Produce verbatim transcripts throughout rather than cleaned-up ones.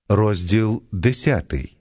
Розділ десятий.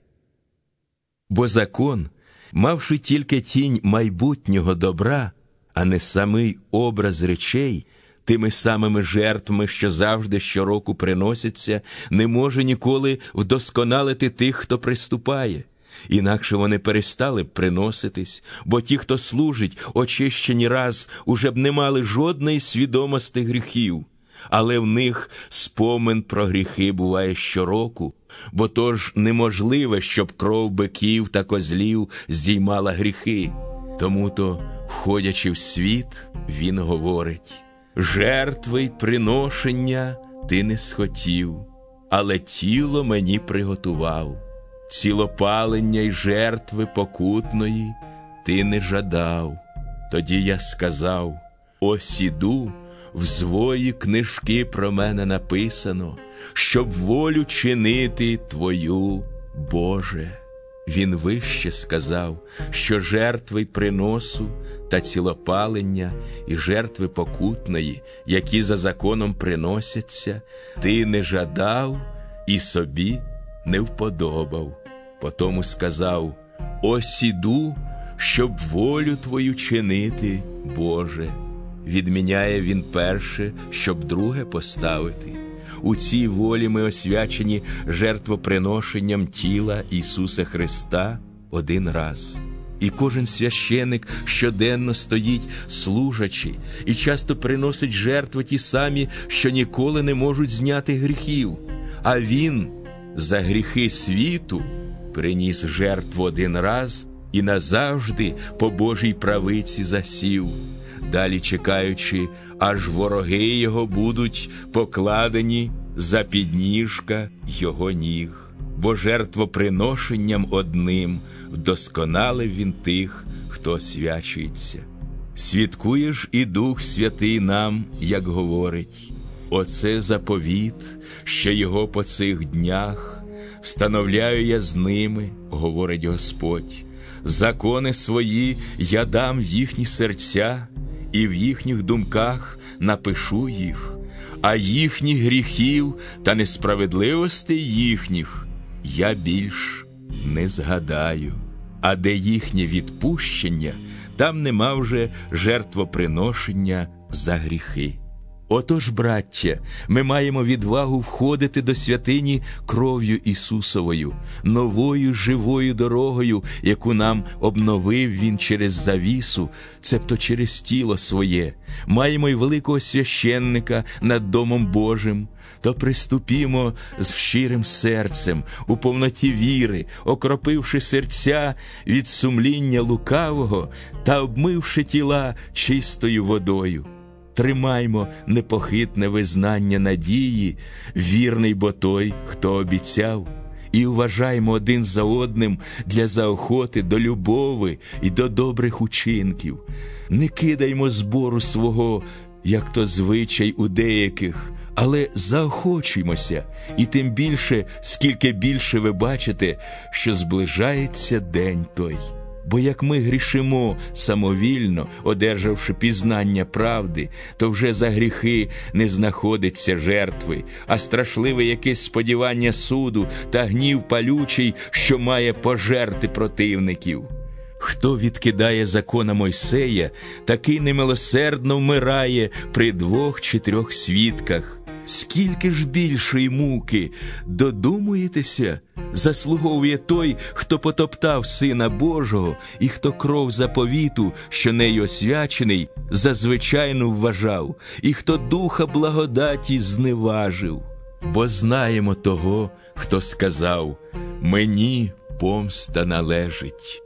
Бо закон, мавши тільки тінь майбутнього добра, а не самий образ речей, тими самими жертвами, що завжди щороку приносяться, не може ніколи вдосконалити тих, хто приступає. Інакше вони перестали б приноситись, бо ті, хто служить, очищені раз, уже б не мали жодної свідомості гріхів. Але в них спомин про гріхи буває щороку, бо то ж неможливе, щоб кров биків та козлів здіймала гріхи. Тому-то, входячи в світ, він говорить: «Жертви й приношення ти не схотів, але тіло мені приготував. Цілопалення й жертви покутної ти не жадав. Тоді я сказав: ось іду, в звої книжки про мене написано, щоб волю чинити твою, Боже». Він вище сказав, що жертви й приносу та цілопалення і жертви покутної, які за законом приносяться, ти не жадав і собі не вподобав. Потому сказав: ось іду, щоб волю твою чинити, Боже. Відміняє він перше, щоб друге поставити. У цій волі ми освячені жертвоприношенням тіла Ісуса Христа один раз. І кожен священик щоденно стоїть служачи, і часто приносить жертви ті самі, що ніколи не можуть зняти гріхів. А Він за гріхи світу приніс жертву один раз і назавжди по Божій правиці засів, далі чекаючи, аж вороги його будуть покладені за підніжка його ніг. Бо жертвоприношенням одним вдосконалив він тих, хто освячується. Свідкує ж і Дух Святий нам, як говорить: оце заповіт, що його по цих днях встановляю я з ними, говорить Господь. Закони свої я дам в їхні серця, і в їхніх думках напишу їх, а їхніх гріхів та несправедливостей їхніх я більш не згадаю. А де їхнє відпущення, там нема вже жертвоприношення за гріхи. Отож, браття, ми маємо відвагу входити до святині кров'ю Ісусовою, новою живою дорогою, яку нам обновив Він через завісу, цебто через тіло своє. Маємо й великого священника над Домом Божим. То приступімо з щирим серцем, у повноті віри, окропивши серця від сумління лукавого та обмивши тіла чистою водою. Тримаймо непохитне визнання надії, вірний бо той, хто обіцяв, і вважаймо один за одним для заохоти до любови і до добрих учинків. Не кидаймо збору свого, як то звичай у деяких, але заохочуймося, і тим більше, скільки більше ви бачите, що зближається день той. Бо як ми грішимо самовільно, одержавши пізнання правди, то вже за гріхи не знаходиться жертви, а страшливе якесь сподівання суду та гнів палючий, що має пожерти противників. Хто відкидає закона Мойсея, такий немилосердно вмирає при двох чи трьох свідках. Скільки ж більшої муки, додумуєтеся, заслуговує той, хто потоптав Сина Божого і хто кров заповіту, що нею освячений, за звичайну вважав, і хто духа благодаті зневажив. Бо знаємо того, хто сказав: «Мені помста належить,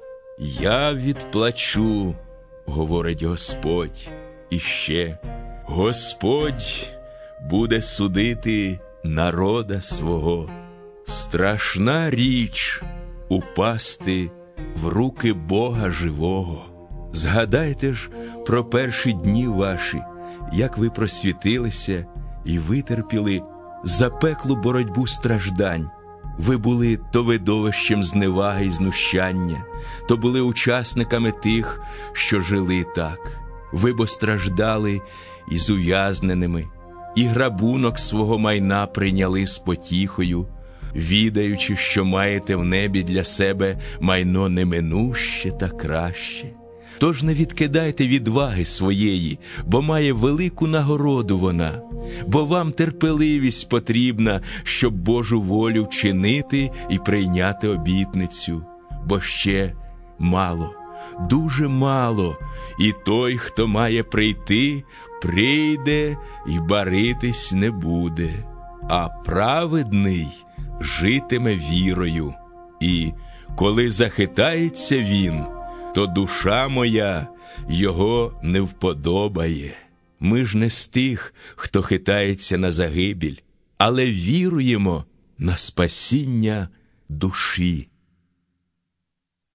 я відплачу», говорить Господь. І ще: «Господь буде судити народа свого». Страшна річ упасти в руки Бога живого. Згадайте ж про перші дні ваші, як ви просвітилися і витерпіли запеклу боротьбу страждань. Ви були то видовищем зневаги і знущання, то були учасниками тих, що жили так. Ви бо страждали із ув'язненими, і грабунок свого майна прийняли з потіхою, відаючи, що маєте в небі для себе майно неминуще та краще. Тож не відкидайте відваги своєї, бо має велику нагороду вона, бо вам терпеливість потрібна, щоб Божу волю вчинити і прийняти обітницю. Бо ще мало, дуже мало, і той, хто має прийти, прийде і баритись не буде, а праведний житиме вірою. І коли захитається він, то душа моя його не вподобає. Ми ж не з тих, хто хитається на загибіль, але віруємо на спасіння душі.